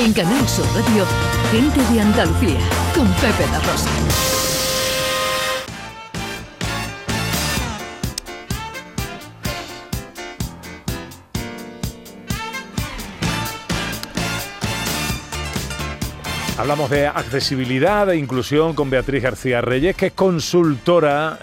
En Canal Sur Radio, Gente de Andalucía, con Pepe La Rosa. Hablamos de accesibilidad e inclusión con Beatriz García Reyes, que es consultora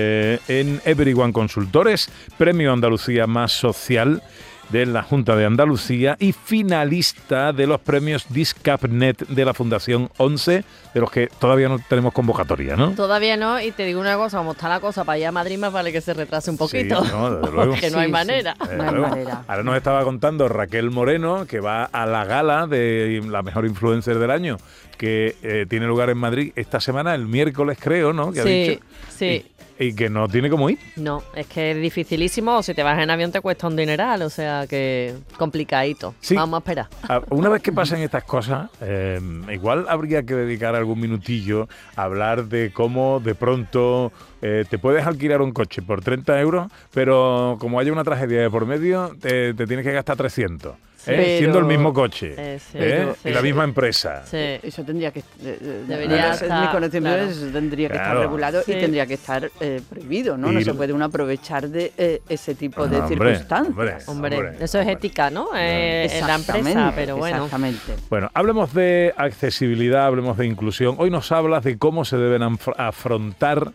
en Everyone Consultores, Premio Andalucía Más Social de la Junta de Andalucía y finalista de los premios Discapnet de la Fundación 11, de los que todavía no tenemos convocatoria, ¿no? Todavía no, y te digo una cosa, como está la cosa para ir a Madrid, más vale que se retrase un poquito. Sí, no, desde luego. Porque no hay manera. No hay manera. Ahora nos estaba contando Raquel Moreno, que va a la gala de la mejor influencer del año, que tiene lugar en Madrid esta semana, el miércoles creo, ¿no? Que ha dicho. Sí. Y que no tiene cómo ir. No, es que es dificilísimo, o si te vas en avión te cuesta un dineral, o sea que complicadito. Sí. Vamos a esperar. Una vez que pasen estas cosas, igual habría que dedicar algún minutillo a hablar de cómo de pronto te puedes alquilar un coche por 30 euros, pero como haya una tragedia de por medio, te tienes que gastar 300. Siendo el mismo coche y la misma empresa. Sí. Eso tendría que debería estar, mi conocimiento, claro. Eso tendría que estar regulado y tendría que estar prohibido, ¿no? No se puede uno aprovechar de ese tipo de circunstancias. Hombre, eso es ética, ¿no? En la empresa, pero bueno. Exactamente. Bueno, hablemos de accesibilidad, hablemos de inclusión. Hoy nos hablas de cómo se deben afrontar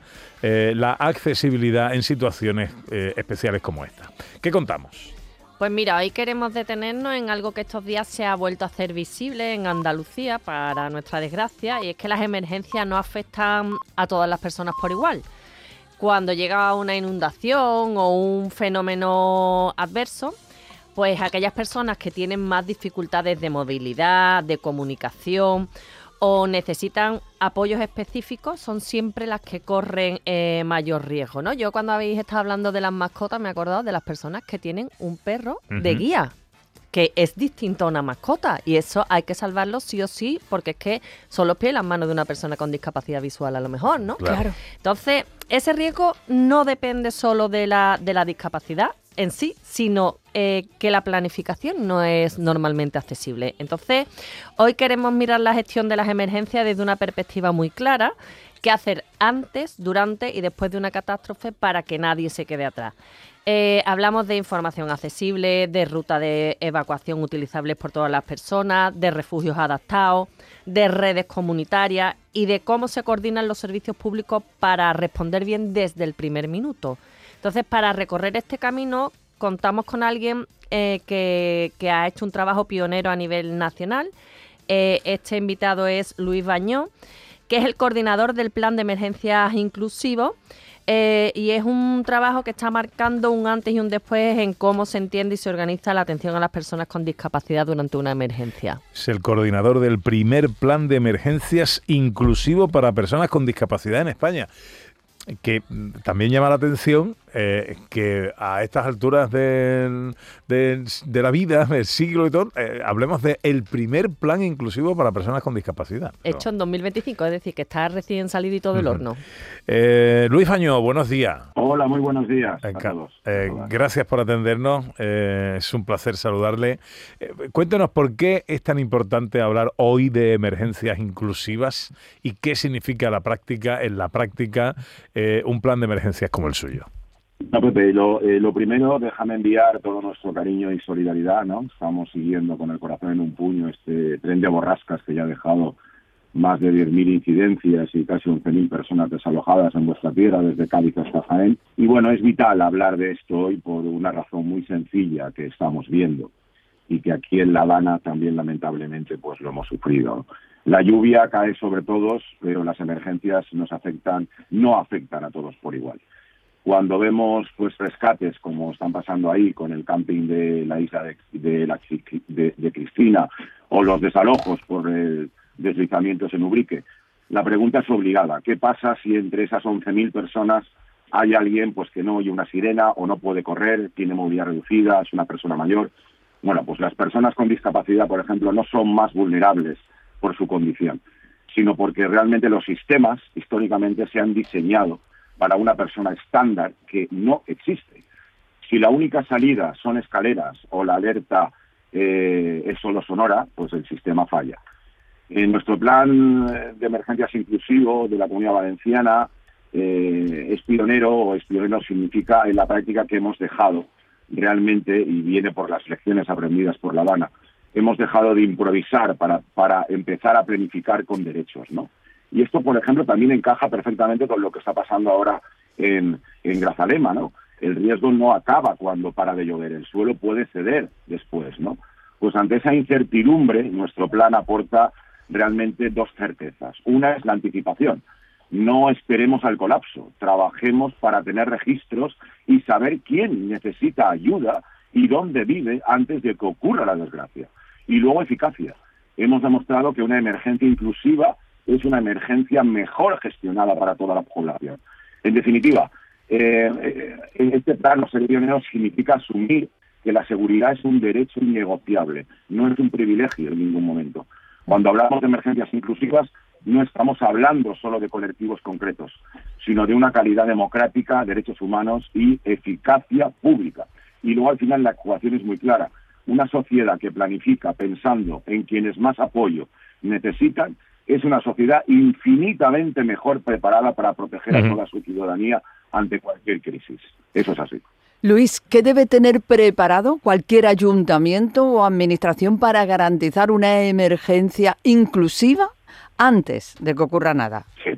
la accesibilidad en situaciones especiales como esta. ¿Qué contamos? Pues mira, hoy queremos detenernos en algo que estos días se ha vuelto a hacer visible en Andalucía, para nuestra desgracia, y es que las emergencias no afectan a todas las personas por igual. Cuando llega una inundación o un fenómeno adverso, pues aquellas personas que tienen más dificultades de movilidad, de comunicación o necesitan apoyos específicos son siempre las que corren mayor riesgo, ¿no? Yo cuando habéis estado hablando de las mascotas me he acordado de las personas que tienen un perro de guía, que es distinto a una mascota, y eso hay que salvarlo sí o sí, porque es que son los pies y las manos de una persona con discapacidad visual a lo mejor, ¿no? Claro. Entonces, ese riesgo no depende solo de la discapacidad en sí, sino que la planificación no es normalmente accesible. Entonces, hoy queremos mirar la gestión de las emergencias desde una perspectiva muy clara, qué hacer antes, durante y después de una catástrofe para que nadie se quede atrás. Hablamos de información accesible, de ruta de evacuación utilizables por todas las personas, de refugios adaptados, de redes comunitarias y de cómo se coordinan los servicios públicos para responder bien desde el primer minuto. Entonces, para recorrer este camino, contamos con alguien que ha hecho un trabajo pionero a nivel nacional. Este invitado es Luis Bañó, que es el coordinador del Plan de Emergencias Inclusivo, y es un trabajo que está marcando un antes y un después en cómo se entiende y se organiza la atención a las personas con discapacidad durante una emergencia. Es el coordinador del primer Plan de Emergencias Inclusivo para personas con discapacidad en España. Que también llama la atención que a estas alturas de la vida, del siglo y todo, hablemos del primer plan inclusivo para personas con discapacidad. Hecho en 2025, es decir, que está recién salidito del horno. Luis Bañó, buenos días. Hola, muy buenos días a todos. Gracias por atendernos, es un placer saludarle. Cuéntenos por qué es tan importante hablar hoy de emergencias inclusivas y qué significa en la práctica un plan de emergencias como el suyo. No, Pepe, lo primero, déjame enviar todo nuestro cariño y solidaridad, ¿no? Estamos siguiendo con el corazón en un puño este tren de borrascas que ya ha dejado más de 10.000 incidencias y casi 11.000 personas desalojadas en vuestra tierra, desde Cádiz hasta Jaén. Y bueno, es vital hablar de esto hoy por una razón muy sencilla que estamos viendo y que aquí en La Habana también lamentablemente pues lo hemos sufrido. La lluvia cae sobre todos, pero las emergencias no afectan a todos por igual. Cuando vemos pues rescates como están pasando ahí con el camping de la isla de Cristina o los desalojos por deslizamientos en Ubrique, la pregunta es obligada. ¿Qué pasa si entre esas 11.000 personas hay alguien pues que no oye una sirena o no puede correr, tiene movilidad reducida, es una persona mayor? Bueno, pues las personas con discapacidad, por ejemplo, no son más vulnerables por su condición, sino porque realmente los sistemas históricamente se han diseñado para una persona estándar que no existe. Si la única salida son escaleras o la alerta es solo sonora, pues el sistema falla. En nuestro plan de emergencias inclusivo de la Comunidad Valenciana es pionero significa en la práctica que hemos dejado realmente, y viene por las lecciones aprendidas por La Habana, hemos dejado de improvisar para empezar a planificar con derechos, ¿no? Y esto, por ejemplo, también encaja perfectamente con lo que está pasando ahora en Grazalema, ¿no? El riesgo no acaba cuando para de llover, el suelo puede ceder después, ¿no? Pues ante esa incertidumbre, nuestro plan aporta realmente dos certezas. Una es la anticipación. No esperemos al colapso, trabajemos para tener registros y saber quién necesita ayuda y dónde vive antes de que ocurra la desgracia. Y luego eficacia. Hemos demostrado que una emergencia inclusiva es una emergencia mejor gestionada para toda la población. En definitiva, este plan, los pioneros, significa asumir que la seguridad es un derecho innegociable, no es un privilegio en ningún momento. Cuando hablamos de emergencias inclusivas, no estamos hablando solo de colectivos concretos, sino de una calidad democrática, derechos humanos y eficacia pública. Y luego, al final, la ecuación es muy clara. Una sociedad que planifica pensando en quienes más apoyo necesitan es una sociedad infinitamente mejor preparada para proteger a toda su ciudadanía ante cualquier crisis. Eso es así. Luis, ¿qué debe tener preparado cualquier ayuntamiento o administración para garantizar una emergencia inclusiva antes de que ocurra nada? Sí.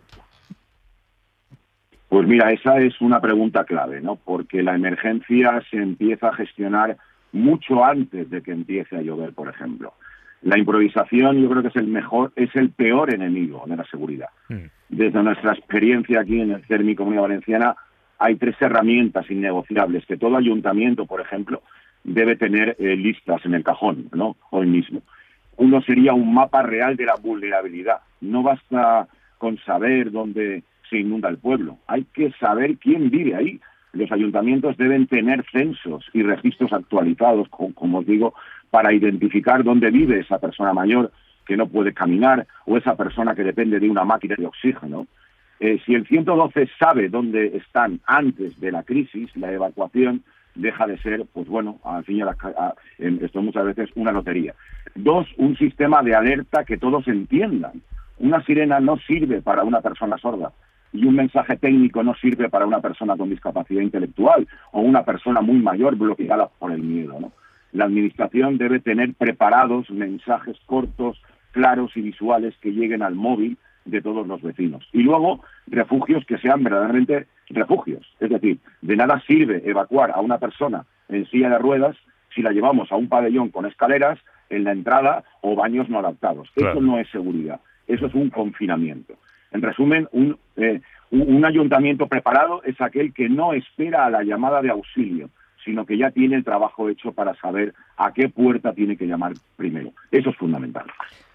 Pues mira, esa es una pregunta clave, ¿no? Porque la emergencia se empieza a gestionar mucho antes de que empiece a llover, por ejemplo. La improvisación, yo creo que es el peor enemigo de la seguridad. Desde nuestra experiencia aquí en el CERMI Comunidad Valenciana, hay 3 herramientas innegociables que todo ayuntamiento, por ejemplo, debe tener listas en el cajón, ¿no? Hoy mismo. Uno sería un mapa real de la vulnerabilidad. No basta con saber dónde se inunda el pueblo. Hay que saber quién vive ahí. Los ayuntamientos deben tener censos y registros actualizados, como os digo, para identificar dónde vive esa persona mayor que no puede caminar o esa persona que depende de una máquina de oxígeno. Si el 112 sabe dónde están antes de la crisis, la evacuación deja de ser, pues bueno, al fin esto muchas veces una lotería. 2, un sistema de alerta que todos entiendan. Una sirena no sirve para una persona sorda y un mensaje técnico no sirve para una persona con discapacidad intelectual o una persona muy mayor bloqueada por el miedo, ¿no? La administración debe tener preparados mensajes cortos, claros y visuales que lleguen al móvil de todos los vecinos. Y luego, refugios que sean verdaderamente refugios. Es decir, de nada sirve evacuar a una persona en silla de ruedas si la llevamos a un pabellón con escaleras en la entrada o baños no adaptados. Claro. Eso no es seguridad, eso es un confinamiento. En resumen, un ayuntamiento preparado es aquel que no espera a la llamada de auxilio, sino que ya tiene el trabajo hecho para saber a qué puerta tiene que llamar primero. Eso es fundamental.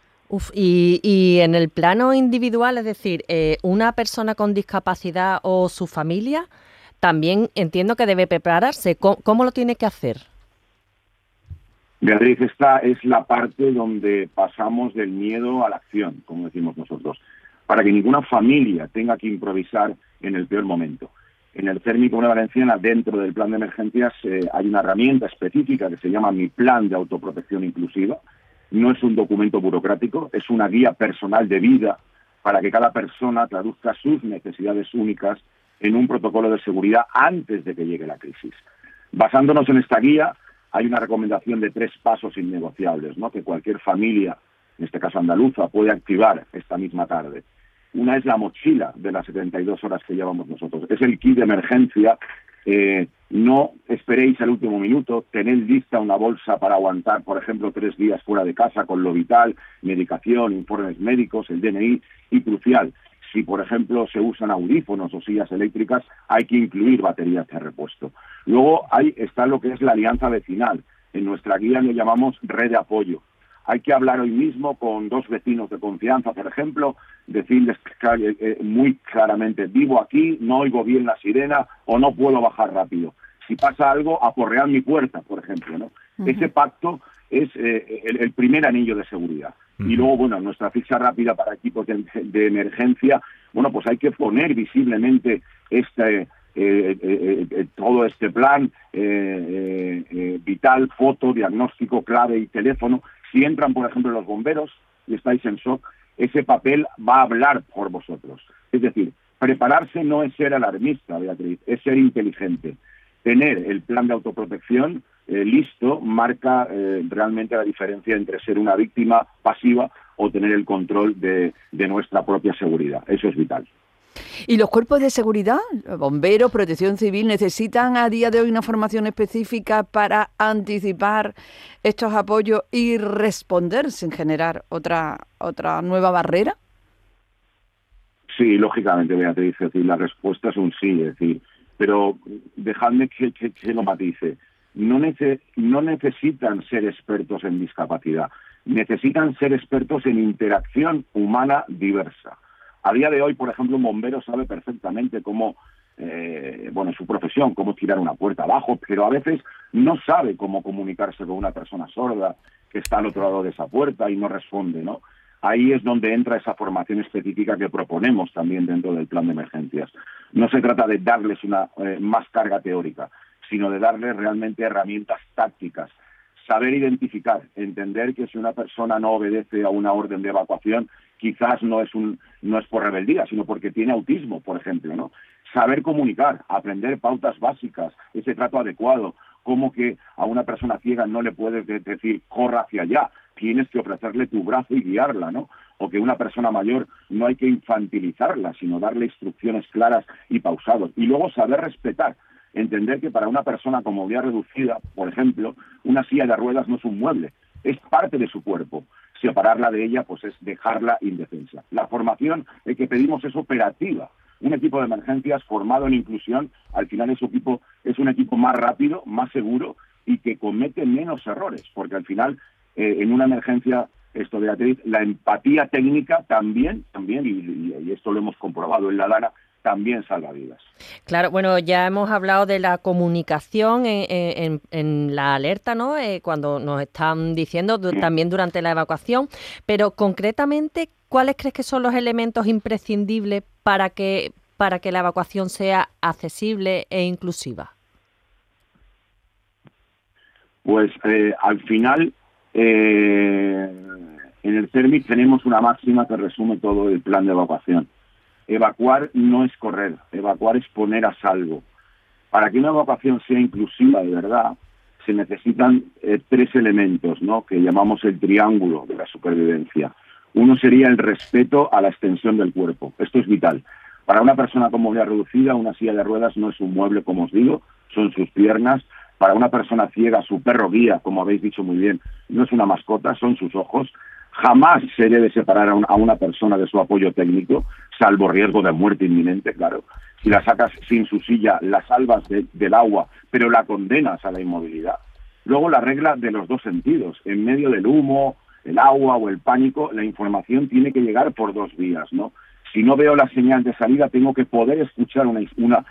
Y en el plano individual, es decir, una persona con discapacidad o su familia, también entiendo que debe prepararse. ¿Cómo lo tiene que hacer? Beatriz, esta es la parte donde pasamos del miedo a la acción, como decimos nosotros, para que ninguna familia tenga que improvisar en el peor momento. En el CERMI Comunidad Valenciana, dentro del plan de emergencias, hay una herramienta específica que se llama Mi Plan de Autoprotección Inclusiva. No es un documento burocrático, es una guía personal de vida para que cada persona traduzca sus necesidades únicas en un protocolo de seguridad antes de que llegue la crisis. Basándonos en esta guía, hay una recomendación de 3 pasos innegociables, ¿no?, que cualquier familia, en este caso andaluza, puede activar esta misma tarde. Una es la mochila de las 72 horas que llevamos nosotros. Es el kit de emergencia. No esperéis al último minuto, tened lista una bolsa para aguantar, por ejemplo, 3 días fuera de casa con lo vital, medicación, informes médicos, el DNI y, crucial, si por ejemplo se usan audífonos o sillas eléctricas, hay que incluir baterías de repuesto. Luego está lo que es la alianza vecinal. En nuestra guía lo llamamos red de apoyo. Hay que hablar hoy mismo con 2 vecinos de confianza, por ejemplo, decirles muy claramente, vivo aquí, no oigo bien la sirena o no puedo bajar rápido. Si pasa algo, aporrear mi puerta, por ejemplo, ¿no? Uh-huh. Ese pacto es el primer anillo de seguridad. Uh-huh. Y luego, bueno, nuestra ficha rápida para equipos de emergencia, bueno, pues hay que poner visiblemente todo este plan vital, foto, diagnóstico, clave y teléfono. Si entran, por ejemplo, los bomberos y estáis en shock, ese papel va a hablar por vosotros. Es decir, prepararse no es ser alarmista, Beatriz, es ser inteligente. Tener el plan de autoprotección listo marca realmente la diferencia entre ser una víctima pasiva o tener el control de nuestra propia seguridad. Eso es vital. ¿Y los cuerpos de seguridad, bomberos, protección civil, necesitan a día de hoy una formación específica para anticipar estos apoyos y responder sin generar otra nueva barrera? Sí, lógicamente, Beatriz, es decir, la respuesta es un sí, es decir, pero dejadme que lo matice. No necesitan ser expertos en discapacidad, necesitan ser expertos en interacción humana diversa. A día de hoy, por ejemplo, un bombero sabe perfectamente cómo, su profesión, cómo tirar una puerta abajo, pero a veces no sabe cómo comunicarse con una persona sorda que está al otro lado de esa puerta y no responde, ¿no? Ahí es donde entra esa formación específica que proponemos también dentro del plan de emergencias. No se trata de darles una más carga teórica, sino de darles realmente herramientas tácticas. Saber identificar, entender que si una persona no obedece a una orden de evacuación, quizás no es por rebeldía, sino porque tiene autismo, por ejemplo, ¿no? Saber comunicar, aprender pautas básicas, ese trato adecuado, como que a una persona ciega no le puedes decir corra hacia allá, tienes que ofrecerle tu brazo y guiarla, ¿no? O que una persona mayor no hay que infantilizarla, sino darle instrucciones claras y pausadas. Y luego saber respetar, entender que para una persona con movilidad reducida, por ejemplo, una silla de ruedas no es un mueble, es parte de su cuerpo. Separarla de ella, pues es dejarla indefensa. La formación que pedimos es operativa. Un equipo de emergencias formado en inclusión, al final es un equipo más rápido, más seguro y que comete menos errores, porque al final, en una emergencia, Beatriz, la empatía técnica también, y esto lo hemos comprobado en la Dana, también salva vidas. Claro, bueno, ya hemos hablado de la comunicación en la alerta, ¿no? Cuando nos están diciendo también durante la evacuación, pero concretamente, ¿cuáles crees que son los elementos imprescindibles para que la evacuación sea accesible e inclusiva? Pues al final, en el CERMI tenemos una máxima que resume todo el plan de evacuación. Evacuar no es correr, evacuar es poner a salvo. Para que una evacuación sea inclusiva de verdad, se necesitan 3 elementos, ¿no?, que llamamos el triángulo de la supervivencia. Uno sería el respeto a la extensión del cuerpo. Esto es vital. Para una persona con movilidad reducida, una silla de ruedas no es un mueble, como os digo, son sus piernas. Para una persona ciega, su perro guía, como habéis dicho muy bien, no es una mascota, son sus ojos. Jamás se debe separar a una persona de su apoyo técnico, salvo riesgo de muerte inminente, claro. Si la sacas sin su silla, la salvas del agua, pero la condenas a la inmovilidad. Luego la regla de los 2 sentidos. En medio del humo, el agua o el pánico, la información tiene que llegar por 2 vías, ¿no? Si no veo la señal de salida, tengo que poder escuchar una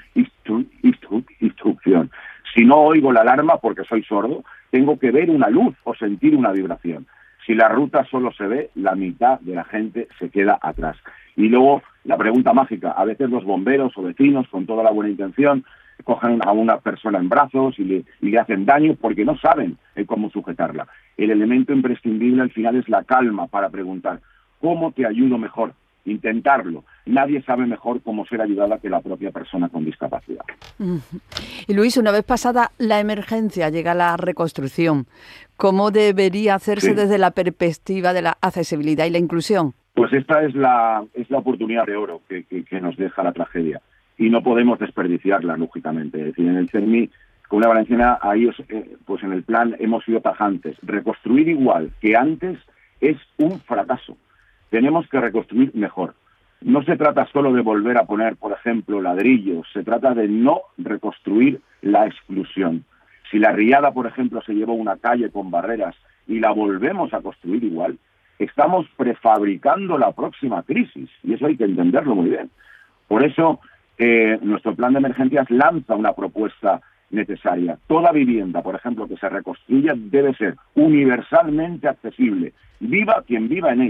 instrucción. Si no oigo la alarma porque soy sordo, tengo que ver una luz o sentir una vibración. Si la ruta solo se ve, la mitad de la gente se queda atrás. Y luego, la pregunta mágica. A veces los bomberos o vecinos, con toda la buena intención, cogen a una persona en brazos y le hacen daño porque no saben cómo sujetarla. El elemento imprescindible al final es la calma para preguntar, ¿cómo te ayudo mejor? Intentarlo. Nadie sabe mejor cómo ser ayudada que la propia persona con discapacidad. Y Luis, una vez pasada la emergencia, llega la reconstrucción. ¿Cómo debería hacerse desde la perspectiva de la accesibilidad y la inclusión? Pues esta es la oportunidad de oro que nos deja la tragedia. Y no podemos desperdiciarla, lógicamente. Es decir, en el CERMI, con la Valenciana, ahí pues en el plan hemos sido tajantes. Reconstruir igual que antes es un fracaso. Tenemos que reconstruir mejor. No se trata solo de volver a poner, por ejemplo, ladrillos, se trata de no reconstruir la exclusión. Si la riada, por ejemplo, se llevó una calle con barreras y la volvemos a construir igual, estamos prefabricando la próxima crisis, y eso hay que entenderlo muy bien. Por eso, nuestro plan de emergencias lanza una propuesta necesaria. Toda vivienda, por ejemplo, que se reconstruya debe ser universalmente accesible, viva quien viva en ella.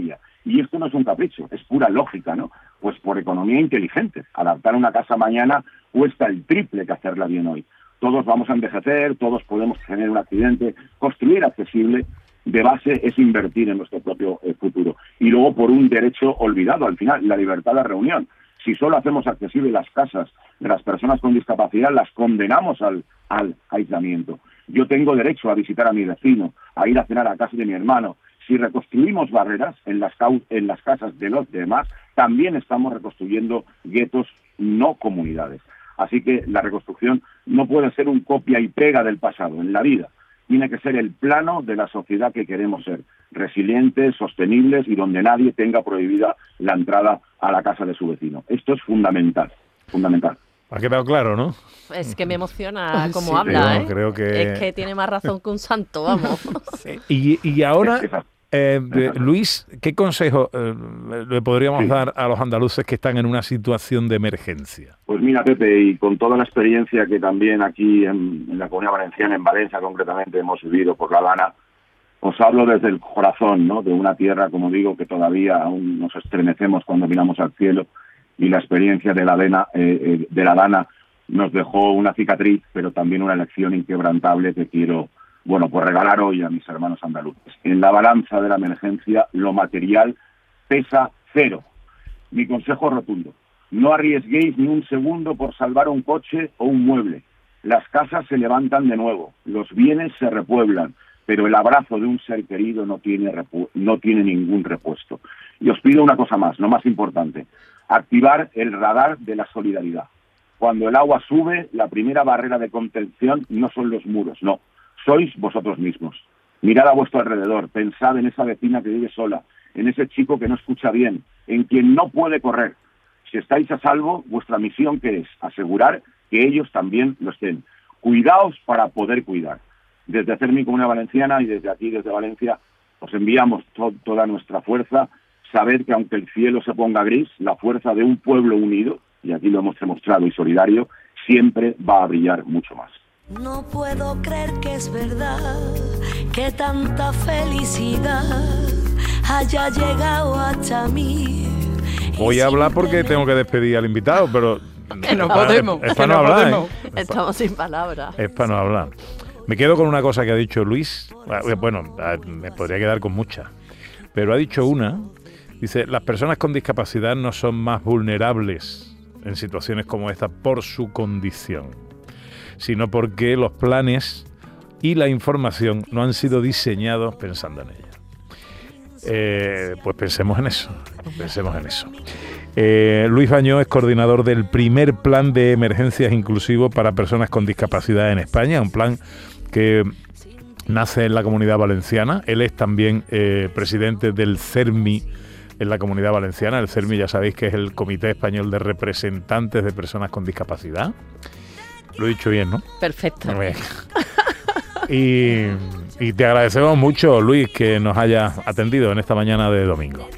Y esto no es un capricho, es pura lógica, ¿no? Pues por economía inteligente. Adaptar una casa mañana cuesta el triple que hacerla bien hoy. Todos vamos a envejecer, todos podemos tener un accidente. Construir accesible de base es invertir en nuestro propio futuro. Y luego por un derecho olvidado, al final, la libertad de reunión. Si solo hacemos accesible las casas de las personas con discapacidad, las condenamos al aislamiento. Yo tengo derecho a visitar a mi vecino, a ir a cenar a casa de mi hermano. Si reconstruimos barreras en las casas de los demás, también estamos reconstruyendo guetos, no comunidades. Así que la reconstrucción no puede ser un copia y pega del pasado en la vida. Tiene que ser el plano de la sociedad que queremos ser, resilientes, sostenibles y donde nadie tenga prohibida la entrada a la casa de su vecino. Esto es fundamental, fundamental. Ha quedado claro, ¿no? Es que me emociona cómo Sí, habla, sí, ¿eh? creo que- Es que tiene más razón que un santo, vamos. Y ahora, Exacto. Luis, ¿qué consejo le podríamos dar a los andaluces que están en una situación de emergencia? Pues mira, Pepe, y con toda la experiencia que también aquí en la Comunidad Valenciana, en Valencia concretamente, hemos vivido por La Habana, os hablo desde el corazón, ¿no? De una tierra, como digo, que todavía aún nos estremecemos cuando miramos al cielo, y la experiencia de la Dana nos dejó una cicatriz, pero también una lección inquebrantable que quiero, bueno, pues regalar hoy a mis hermanos andaluces. En la balanza de la emergencia, lo material pesa 0. Mi consejo rotundo: no arriesguéis ni un segundo por salvar un coche o un mueble. Las casas se levantan de nuevo, los bienes se repueblan, pero el abrazo de un ser querido no tiene ningún repuesto. Y os pido una cosa más, lo más importante: activar el radar de la solidaridad. Cuando el agua sube, la primera barrera de contención no son los muros, no, sois vosotros mismos. Mirad a vuestro alrededor, pensad en esa vecina que vive sola, en ese chico que no escucha bien, en quien no puede correr. Si estáis a salvo, vuestra misión, ¿qué es? Asegurar que ellos también lo estén. Cuidaos para poder cuidar. Desde Hacer Mi Comunidad Valenciana y desde aquí, desde Valencia, os enviamos toda nuestra fuerza. Sabed que aunque el cielo se ponga gris, la fuerza de un pueblo unido, y aquí lo hemos demostrado, y solidario, siempre va a brillar mucho más. No puedo creer que es verdad que tanta felicidad haya llegado hasta mí. Voy a hablar porque tengo que despedir al invitado, pero... Que no podemos, Es que para no no hablar, podemos. Estamos sin palabras. Es para no hablar. Me quedo con una cosa que ha dicho Luis. Bueno, me podría quedar con muchas. Pero ha dicho una. Dice, las personas con discapacidad no son más vulnerables en situaciones como esta por su condición, sino porque los planes y la información no han sido diseñados pensando en ella. Pues pensemos en eso. Luis Bañó es coordinador del primer plan de emergencias inclusivo para personas con discapacidad en España, un plan que nace en la Comunidad Valenciana. Él es también presidente del CERMI en la Comunidad Valenciana. El CERMI, ya sabéis que es el Comité Español de Representantes de Personas con Discapacidad. Lo he dicho bien, ¿no? Perfecto. Muy bien. Y te agradecemos mucho, Luis, que nos hayas atendido en esta mañana de domingo.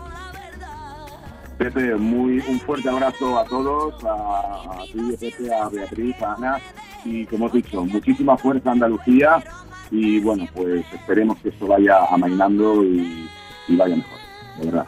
Pepe, un fuerte abrazo a todos, a ti, Pepe, a Beatriz, a Ana, y como os he dicho, muchísima fuerza a Andalucía, y bueno, pues esperemos que esto vaya amainando y vaya mejor, de verdad.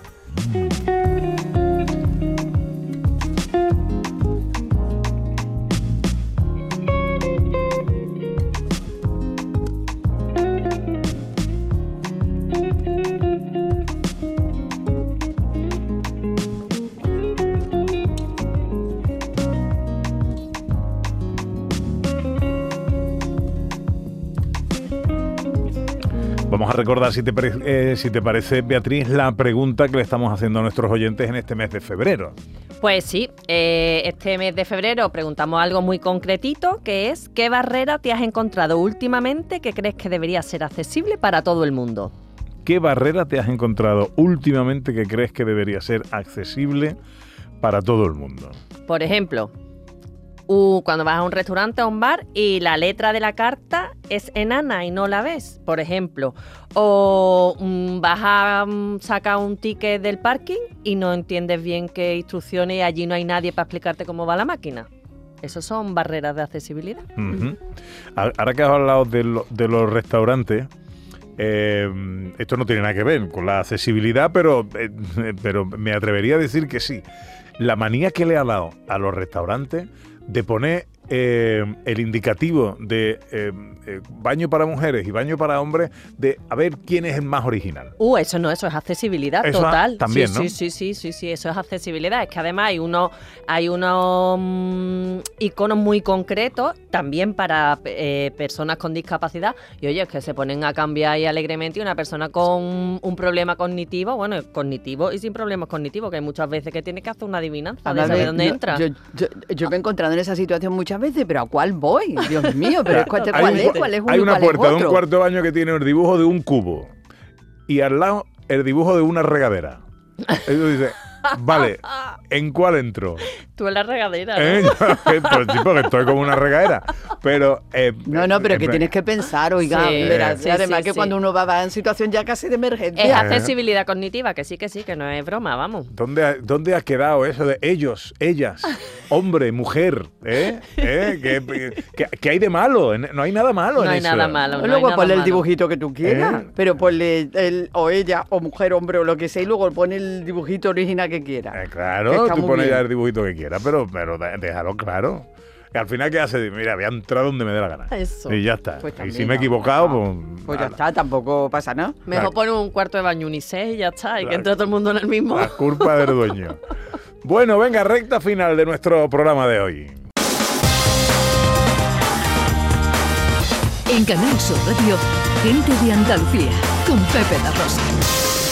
Vamos a recordar, si te parece, Beatriz, la pregunta que le estamos haciendo a nuestros oyentes en este mes de febrero. Pues sí, este mes de febrero preguntamos algo muy concretito, que es ¿qué barrera te has encontrado últimamente que crees que debería ser accesible para todo el mundo? ¿Qué barrera te has encontrado últimamente que crees que debería ser accesible para todo el mundo? Por ejemplo, cuando vas a un restaurante, a un bar y la letra de la carta es enana y no la ves, por ejemplo. O vas a sacar un ticket del parking y no entiendes bien qué instrucciones y allí no hay nadie para explicarte cómo va la máquina. Esos son barreras de accesibilidad. Uh-huh. Ahora que has hablado de los restaurantes, Esto no tiene nada que ver con la accesibilidad, pero me atrevería a decir que sí. La manía que le ha dado a los restaurantes de poner el indicativo de baño para mujeres y baño para hombres, de a ver quién es el más original. Eso no, eso es accesibilidad Eso total. también, sí, ¿no? Sí, eso es accesibilidad. Es que además hay unos iconos muy concretos también para personas con discapacidad. Y oye, es que se ponen a cambiar ahí alegremente, y una persona con un problema cognitivo, bueno, cognitivo y sin problemas cognitivos, que hay muchas veces que tiene que hacer una adivinanza de saber dónde entra. Yo me he encontrado en esa situación muchas veces, pero ¿a cuál voy? Dios mío, pero ¿cuál es uno hay y una cuál es puerta de un otro? cuarto de baño que tiene el dibujo de un cubo y al lado el dibujo de una regadera. Y tú dices, vale, ¿en cuál entro? Tú en la regadera, ¿no? Pues sí, porque estoy como una regadera. Pero No, pero que tienes que pensar, oiga, Sí, verás, sí, además sí, que sí. cuando uno va en situación ya casi de Es emergencia. accesibilidad cognitiva, que sí, que no es broma, vamos. ¿Dónde ha quedado eso de ellos, ellas, hombre, mujer? ¿Qué hay de malo? No hay nada malo en No hay eso. nada malo. no Luego hay nada ponle el malo. dibujito que tú quieras, pero ponle o ella, o mujer, hombre, o lo que sea, y luego pone el dibujito original que quiera. Claro, Que está tú muy pones ya bien. el dibujito que quieras, pero déjalo claro. Que al final, ¿qué hace? Mira, voy a entrar donde me dé la gana. Eso. Y ya está. Pues y también, si me he no, equivocado, no. Pues ya nada. está, tampoco pasa nada. Mejor Claro. poner un cuarto de baño unisex y ya está, y que Claro. entre todo el mundo en el mismo. La culpa del dueño. Bueno, venga, recta final de nuestro programa de hoy. En Canal Sur Radio, Gente de Andalucía, con Pepe La Rosa.